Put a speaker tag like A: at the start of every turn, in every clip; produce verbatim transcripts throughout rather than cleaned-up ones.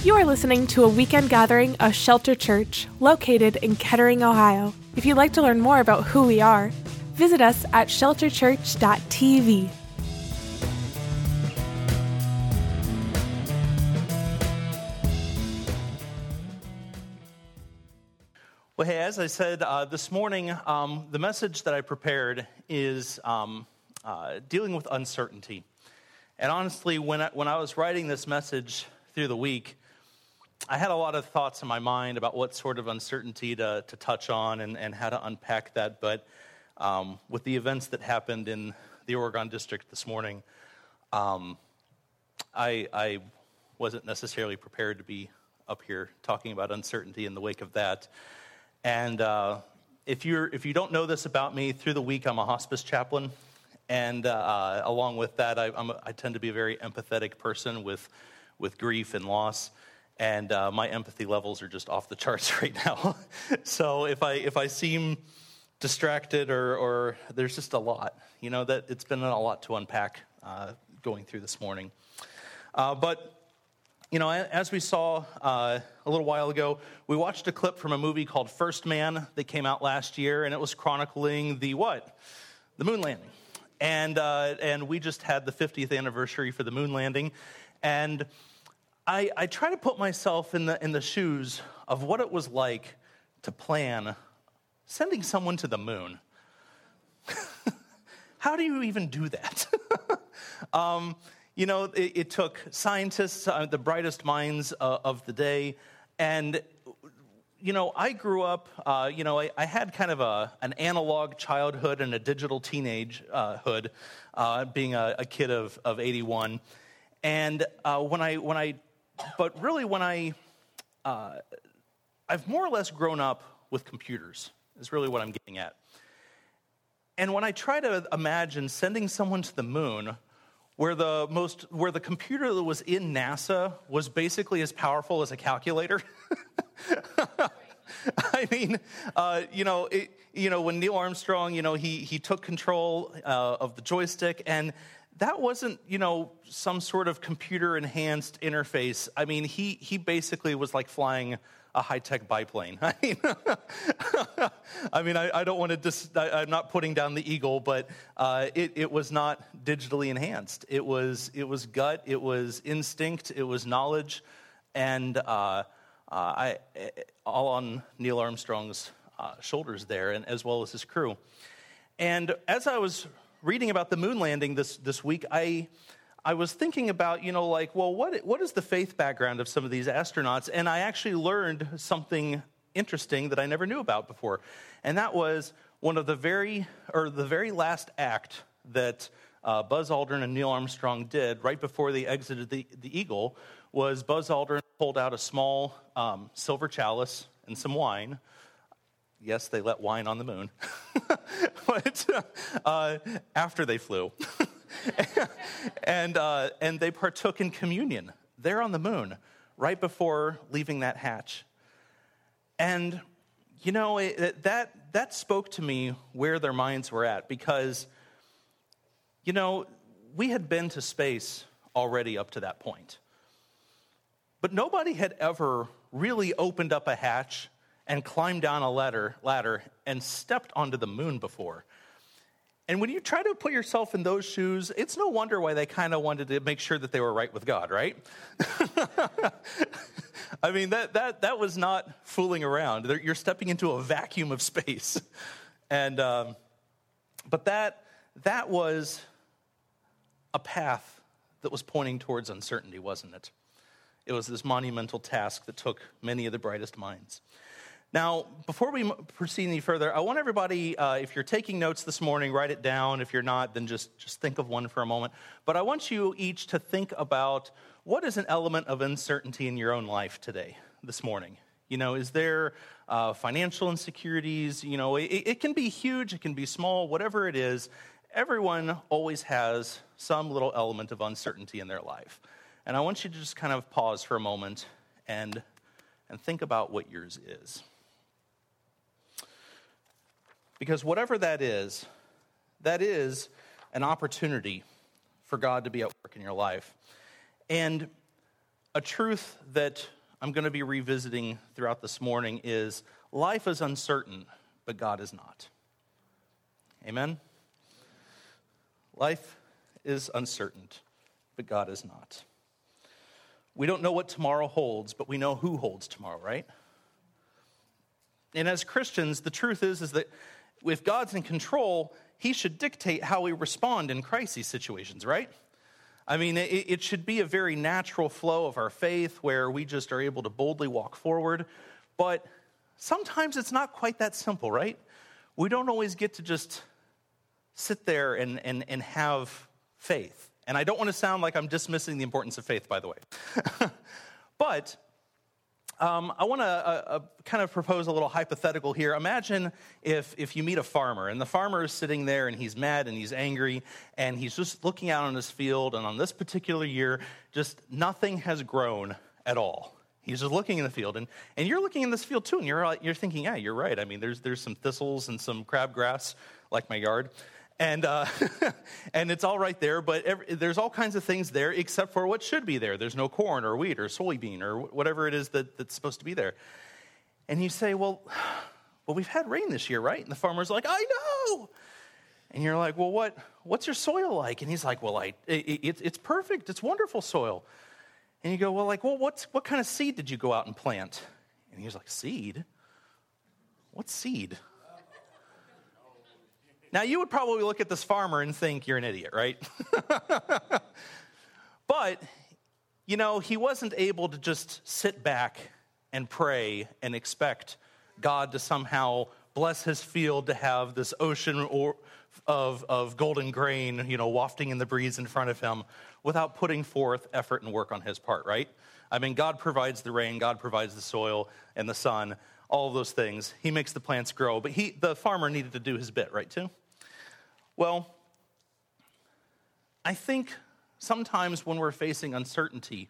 A: You are listening to a weekend gathering of Shelter Church, located in Kettering, Ohio. If you'd like to learn more about who we are, visit us at shelter church dot t v.
B: Well, hey, as I said uh, this morning, um, the message that I prepared is um, uh, dealing with uncertainty. And honestly, when I, when I was writing this message through the week, I had a lot of thoughts in my mind about what sort of uncertainty to, to touch on and, and how to unpack that. But um, with the events that happened in the Oregon District this morning, um, I, I wasn't necessarily prepared to be up here talking about uncertainty in the wake of that. And uh, if you're if you don't know this about me, through the week I'm a hospice chaplain, and uh, along with that, I, I'm a, I tend to be a very empathetic person with with grief and loss, and uh, my empathy levels are just off the charts right now. So if I if I seem distracted or or there's just a lot, you know, that it's been a lot to unpack uh, going through this morning, uh, but. You know, as we saw uh, a little while ago, we watched a clip from a movie called First Man that came out last year, and it was chronicling the what? The moon landing. And uh, and we just had the fiftieth anniversary for the moon landing, and I, I try to put myself in the in the shoes of what it was like to plan sending someone to the moon. How do you even do that? um You know, it, it took scientists, uh, the brightest minds uh, of the day, and, you know, I grew up, uh, you know, I, I had kind of a an analog childhood and a digital teenagehood, uh, being a, a kid of, of eighty-one, and uh, when I, when I, but really when I, uh, I've more or less grown up with computers, is really what I'm getting at. And when I try to imagine sending someone to the moon, where the most, where the computer that was in NASA was basically as powerful as a calculator. I mean, uh, you know, it, you know, when Neil Armstrong, you know, he he took control uh, of the joystick, and that wasn't, you know, some sort of computer-enhanced interface. I mean, he he basically was like flying a high-tech biplane. I mean, I mean, I, I don't want to. Dis, I, I'm not putting down the Eagle, but uh, it, it was not digitally enhanced. It was it was gut. It was instinct. It was knowledge, and uh, uh, I all on Neil Armstrong's uh, shoulders there, and as well as his crew. And as I was reading about the moon landing this this week, I. I was thinking about, you know, like, well, what what is the faith background of some of these astronauts? And I actually learned something interesting that I never knew about before. And that was one of the very, or the very last act that uh, Buzz Aldrin and Neil Armstrong did right before they exited the, the Eagle was Buzz Aldrin pulled out a small um, silver chalice and some wine. Yes, they let wine on the moon. But uh, after they flew. and uh, and they partook in communion there on the moon right before leaving that hatch. And, you know, it, that that spoke to me where their minds were at, because, you know, we had been to space already up to that point. But nobody had ever really opened up a hatch and climbed down a ladder, ladder and stepped onto the moon before. And when you try to put yourself in those shoes, it's no wonder why they kind of wanted to make sure that they were right with God, right? I mean, that that that was not fooling around. You're stepping into a vacuum of space, and um, but that that was a path that was pointing towards uncertainty, wasn't it? It was this monumental task that took many of the brightest minds. Now, before we proceed any further, I want everybody, uh, if you're taking notes this morning, write it down. If you're not, then just, just think of one for a moment. But I want you each to think about what is an element of uncertainty in your own life today, this morning. You know, is there uh, financial insecurities? You know, it, it can be huge, it can be small, whatever it is. Everyone always has some little element of uncertainty in their life. And I want you to just kind of pause for a moment and and think about what yours is. Because whatever that is, that is an opportunity for God to be at work in your life. And a truth that I'm going to be revisiting throughout this morning is life is uncertain, but God is not. Amen? Life is uncertain, but God is not. We don't know what tomorrow holds, but we know who holds tomorrow, right? And as Christians, the truth is, is that if God's in control, he should dictate how we respond in crisis situations, right? I mean, it, it should be a very natural flow of our faith where we just are able to boldly walk forward. But sometimes it's not quite that simple, right? We don't always get to just sit there and, and, and have faith. And I don't want to sound like I'm dismissing the importance of faith, by the way. But Um, I want to uh, uh, kind of propose a little hypothetical here. Imagine if if you meet a farmer, and the farmer is sitting there, and he's mad, and he's angry, and he's just looking out on his field, and on this particular year, just nothing has grown at all. He's just looking in the field, and, and you're looking in this field too, and you're you're thinking, yeah, you're right. I mean, there's there's some thistles and some crabgrass, like my yard. And uh, and it's all right there, but every, there's all kinds of things there except for what should be there. There's no corn or wheat or soybean or whatever it is that, that's supposed to be there. And you say, well, well, we've had rain this year, right? And the farmer's like, I know. And you're like, well, what what's your soil like? And he's like, well, I it, it, it's perfect. It's wonderful soil. And you go, well, like, well, what's what kind of seed did you go out and plant? And he's like, seed? What seed? Now, you would probably look at this farmer and think you're an idiot, right? But, you know, he wasn't able to just sit back and pray and expect God to somehow bless his field to have this ocean or, of, of golden grain, you know, wafting in the breeze in front of him without putting forth effort and work on his part, right? I mean, God provides the rain, God provides the soil and the sun, all of those things. He makes the plants grow, but he, the farmer needed to do his bit, right, too? Well, I think sometimes when we're facing uncertainty,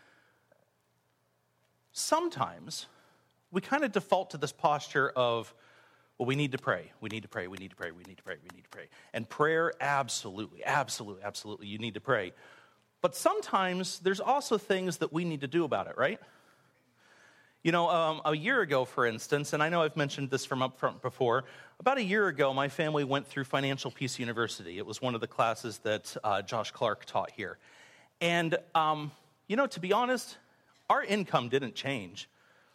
B: sometimes we kind of default to this posture of, well, we need to pray, we need to pray, we need to pray, we need to pray, we need to pray. And prayer, absolutely, absolutely, absolutely, you need to pray. But sometimes there's also things that we need to do about it, right? You know, um, a year ago, for instance, and I know I've mentioned this from up front before, about a year ago, my family went through Financial Peace University. It was one of the classes that uh, Josh Clark taught here. And, um, you know, to be honest, our income didn't change.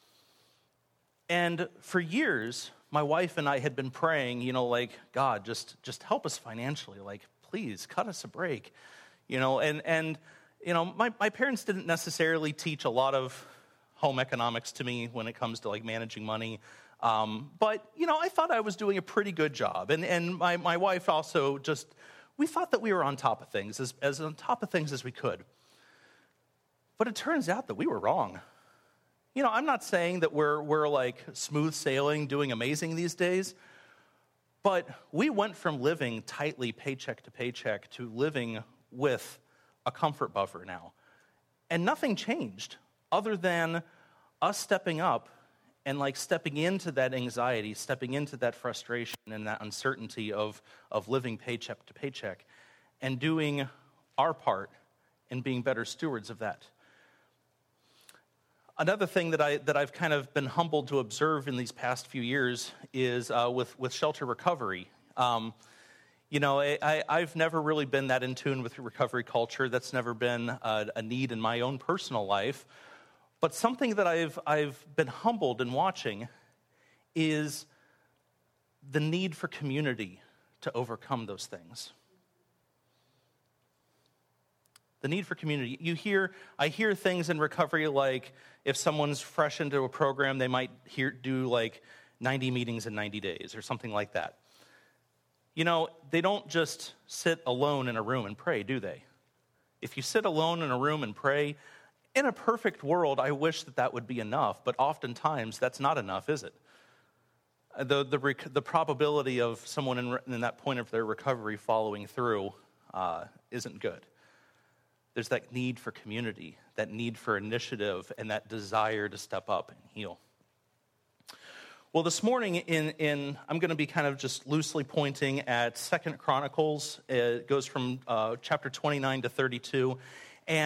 B: And for years, my wife and I had been praying, you know, like, God, just just help us financially. Like, please, cut us a break. You know, and, and you know, my, my parents didn't necessarily teach a lot of home economics to me when it comes to like managing money. Um, but, you know, I thought I was doing a pretty good job. And and my, my wife also just, we thought that we were on top of things, as, as on top of things as we could. But it turns out that we were wrong. You know, I'm not saying that we're we're like smooth sailing, doing amazing these days. But we went from living tightly paycheck to paycheck to living with a comfort buffer now. And nothing changed. Other than us stepping up and like stepping into that anxiety, stepping into that frustration and that uncertainty of, of living paycheck to paycheck and doing our part and being better stewards of that. Another thing that, I, that I've kind of been humbled to observe in these past few years is uh, with, with shelter recovery. Um, you know, I, I, I've never really been that in tune with recovery culture. That's never been a, a need in my own personal life. But something that I've I've been humbled in watching is the need for community to overcome those things. The need for community. You hear, I hear things in recovery like if someone's fresh into a program, they might hear, do like ninety meetings in ninety days or something like that. You know, they don't just sit alone in a room and pray, do they? If you sit alone in a room and pray, in a perfect world, I wish that that would be enough, but oftentimes that's not enough, is it? The the, rec- the probability of someone in, in that point of their recovery following through uh, isn't good. There's that need for community, that need for initiative, and that desire to step up and heal. Well, this morning, in, in I'm going to be kind of just loosely pointing at Second Chronicles. It goes from uh, chapter twenty-nine to thirty-two, and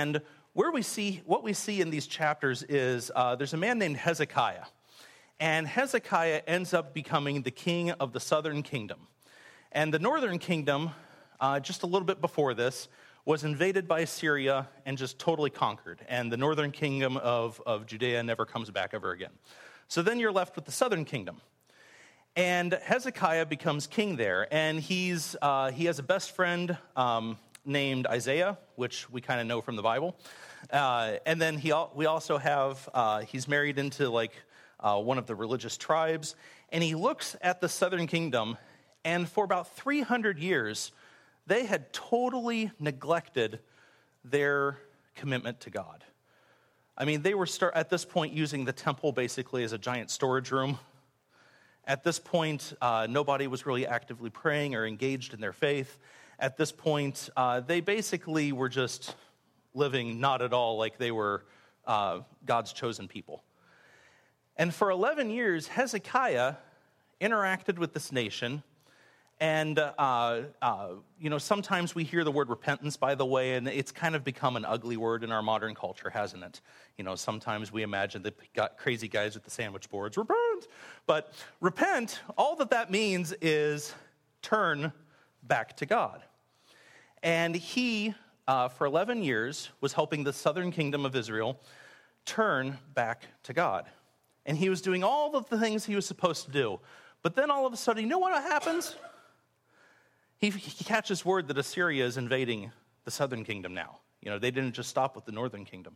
B: where we see, what we see in these chapters is uh, there's a man named Hezekiah. And Hezekiah ends up becoming the king of the southern kingdom. And the northern kingdom, uh, just a little bit before this, was invaded by Assyria and just totally conquered. And the northern kingdom of, of Judea never comes back ever again. So then you're left with the southern kingdom. And Hezekiah becomes king there. And he's uh, he has a best friend um, named Isaiah, which we kind of know from the Bible. Uh, and then he we also have, uh, he's married into like uh, one of the religious tribes. And he looks at the southern kingdom, and for about three hundred years, they had totally neglected their commitment to God. I mean, they were start, at this point using the temple basically as a giant storage room. At this point, uh, nobody was really actively praying or engaged in their faith. At this point, uh, they basically were just living not at all like they were uh, God's chosen people. And for eleven years, Hezekiah interacted with this nation. And, uh, uh, you know, sometimes we hear the word repentance, by the way, and it's kind of become an ugly word in our modern culture, hasn't it? You know, sometimes we imagine that got crazy guys with the sandwich boards, repent. But repent, all that that means is turn back to God. And he, uh, for eleven years, was helping the southern kingdom of Israel turn back to God. And he was doing all of the things he was supposed to do. But then all of a sudden, you know what happens? He, he catches word that Assyria is invading the southern kingdom now. You know, they didn't just stop with the northern kingdom.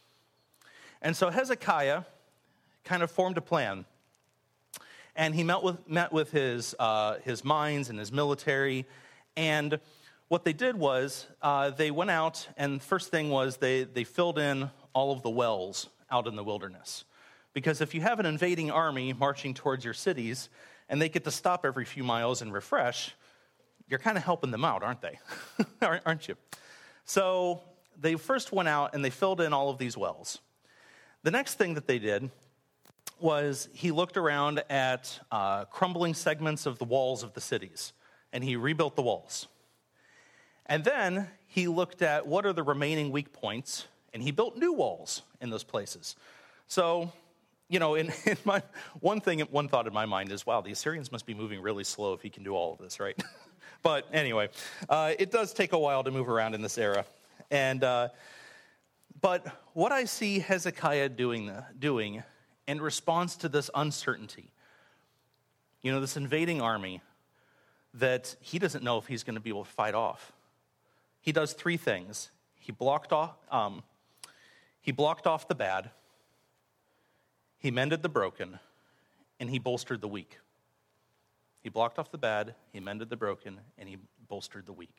B: And so Hezekiah kind of formed a plan. And he met with met with his uh, his mines and his military. And what they did was uh, they went out, and first thing was they, they filled in all of the wells out in the wilderness. Because if you have an invading army marching towards your cities, and they get to stop every few miles and refresh, you're kind of helping them out, aren't they? Aren't you? So they first went out and they filled in all of these wells. The next thing that they did was he looked around at uh, crumbling segments of the walls of the cities, and he rebuilt the walls. And then he looked at what are the remaining weak points, and he built new walls in those places. So, you know, in, in my one thing, one thought in my mind is, wow, the Assyrians must be moving really slow if he can do all of this, right? But anyway, uh, it does take a while to move around in this era. And uh, but what I see Hezekiah doing, doing in response to this uncertainty, you know, this invading army that he doesn't know if he's going to be able to fight off. He does three things. He blocked off, um, he blocked off the bad, he mended the broken, and he bolstered the weak. He blocked off the bad, he mended the broken, and he bolstered the weak.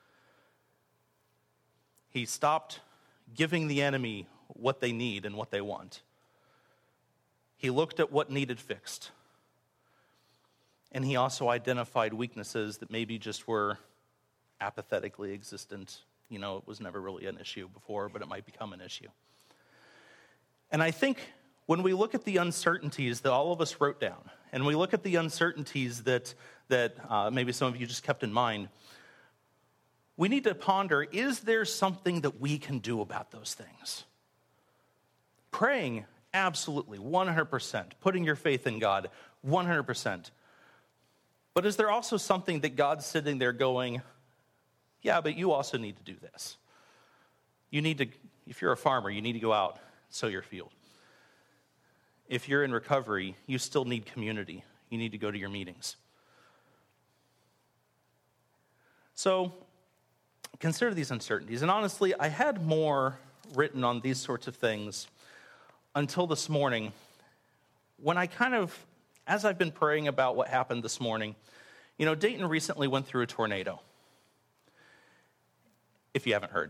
B: He stopped giving the enemy what they need and what they want. He looked at what needed fixed. And he also identified weaknesses that maybe just were apathetically existent. You know, it was never really an issue before, but it might become an issue. And I think when we look at the uncertainties that all of us wrote down, and we look at the uncertainties that, that uh, maybe some of you just kept in mind, we need to ponder, is there something that we can do about those things? Praying, absolutely, one hundred percent. Putting your faith in God, one hundred percent. But is there also something that God's sitting there going, yeah, but you also need to do this. You need to, if you're a farmer, you need to go out, sow your field. If you're in recovery, you still need community. You need to go to your meetings. So consider these uncertainties. And honestly, I had more written on these sorts of things until this morning, when I kind of, as I've been praying about what happened this morning, you know, Dayton recently went through a tornado. If you haven't heard.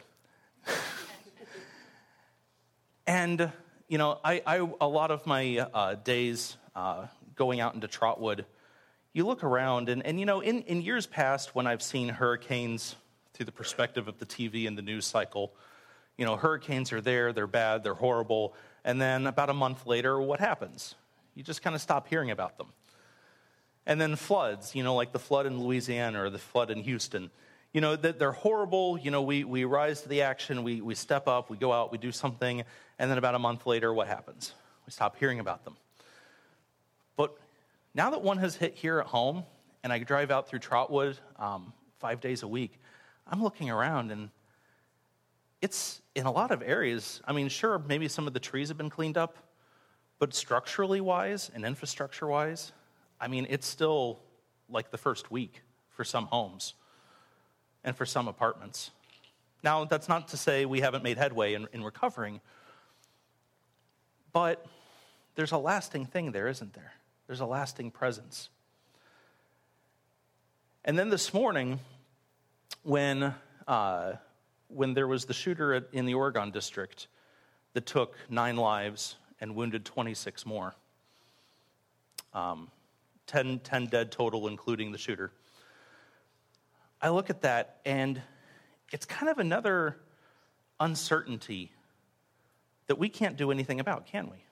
B: And, you know, I, I a lot of my uh, days uh, going out into Trotwood, you look around, and, and you know, in, in years past when I've seen hurricanes through the perspective of the T V and the news cycle, you know, hurricanes are there, they're bad, they're horrible, and then about a month later, what happens? You just kind of stop hearing about them. And then floods, you know, like the flood in Louisiana or the flood in Houston, you know, that they're horrible. You know, we, we rise to the action, we, we step up, we go out, we do something, and then about a month later, what happens? We stop hearing about them. But now that one has hit here at home, and I drive out through Trotwood um, five days a week, I'm looking around, and it's in a lot of areas. I mean, sure, maybe some of the trees have been cleaned up, but structurally wise and infrastructure wise, I mean, it's still like the first week for some homes and for some apartments. Now, that's not to say we haven't made headway in, in recovering, but there's a lasting thing there, isn't there? There's a lasting presence. And then this morning, when uh, when there was the shooter at, in the Oregon district that took nine lives and wounded twenty-six more, um, ten, ten dead total, including the shooter. I look at that, and it's kind of another uncertainty that we can't do anything about, can we?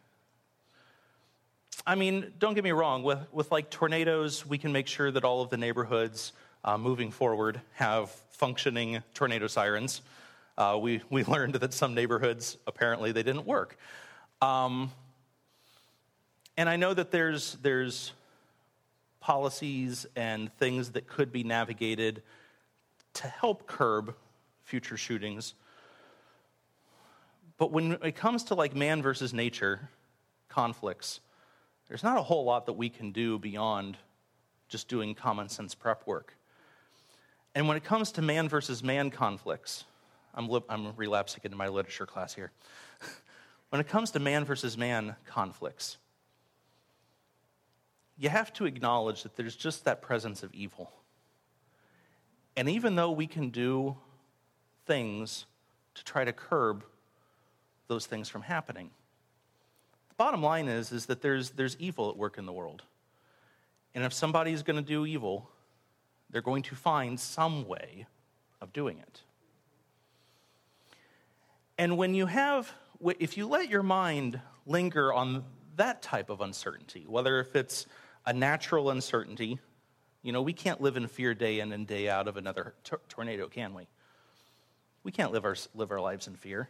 B: I mean, don't get me wrong, with, with like tornadoes, we can make sure that all of the neighborhoods uh, moving forward have functioning tornado sirens. Uh, we, we learned that some neighborhoods, apparently, they didn't work. Um, and I know that there's there's policies and things that could be navigated to help curb future shootings. But when it comes to like man versus nature conflicts, there's not a whole lot that we can do beyond just doing common sense prep work. And when it comes to man versus man conflicts, I'm, li- I'm relapsing into my literature class here. When it comes to man versus man conflicts, you have to acknowledge that there's just that presence of evil. And even though we can do things to try to curb those things from happening, the bottom line is, is that there's, there's evil at work in the world. And if somebody's going to do evil, they're going to find some way of doing it. And when you have, if you let your mind linger on that type of uncertainty, whether if it's a natural uncertainty, you know, we can't live in fear day in and day out of another t- tornado, can we? We can't live our live our lives in fear.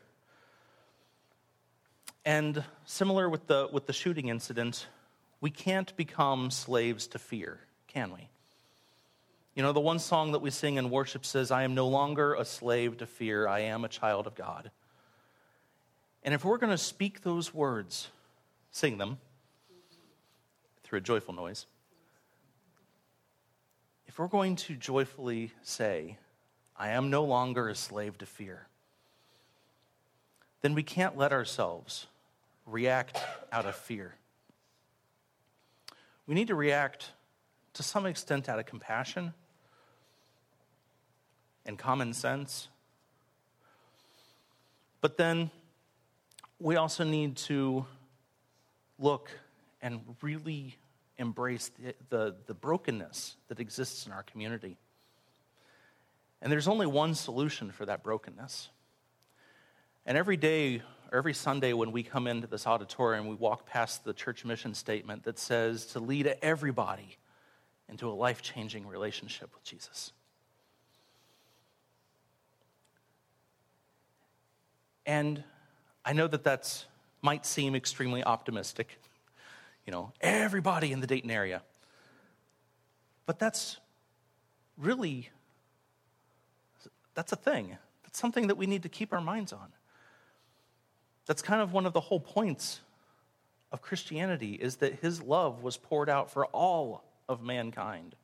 B: And similar with the with the shooting incident, we can't become slaves to fear, can we? You know, the one song that we sing in worship says, "I am no longer a slave to fear, I am a child of God." And if we're going to speak those words, sing them through a joyful noise, if we're going to joyfully say, "I am no longer a slave to fear," then we can't let ourselves react out of fear. We need to react to some extent out of compassion and common sense. But then we also need to look and really embrace the, the, the brokenness that exists in our community. And there's only one solution for that brokenness. And every day, or every Sunday when we come into this auditorium, we walk past the church mission statement that says to lead everybody into a life-changing relationship with Jesus. And I know that that's might seem extremely optimistic, you know, everybody in the Dayton area. But that's really, that's a thing. That's something that we need to keep our minds on. That's kind of one of the whole points of Christianity, is that his love was poured out for all of mankind.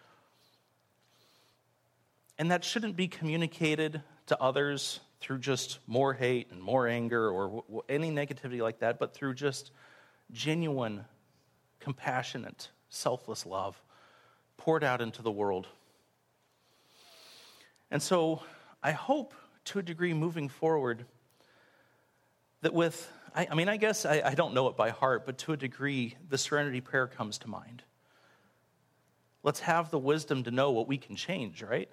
B: And that shouldn't be communicated to others through just more hate and more anger or w- w- any negativity like that, but through just genuine, compassionate, selfless love poured out into the world. And so I hope, to a degree, moving forward, that with, I, I mean, I guess I, I don't know it by heart, but to a degree, the Serenity Prayer comes to mind. Let's have the wisdom to know what we can change, right?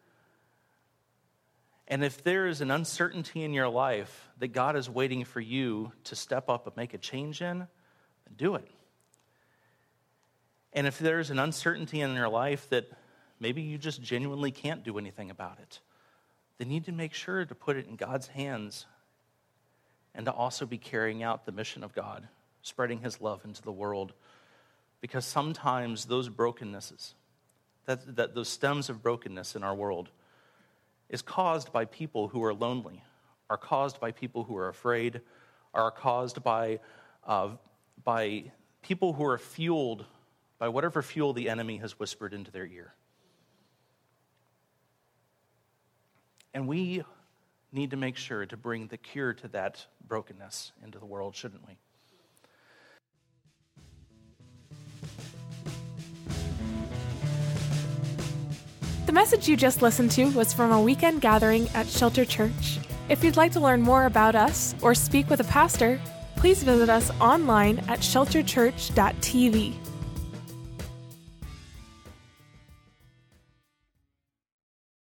B: And if there is an uncertainty in your life that God is waiting for you to step up and make a change in, then do it. And if there's an uncertainty in your life that maybe you just genuinely can't do anything about it, then you need to make sure to put it in God's hands and to also be carrying out the mission of God, spreading his love into the world. Because sometimes those brokennesses, that, that those stems of brokenness in our world is caused by people who are lonely, are caused by people who are afraid, are caused by, uh, by people who are fueled by whatever fuel the enemy has whispered into their ear. And we need to make sure to bring the cure to that brokenness into the world, shouldn't we?
A: The message you just listened to was from a weekend gathering at Shelter Church. If you'd like to learn more about us or speak with a pastor, please visit us online at shelter church dot t v.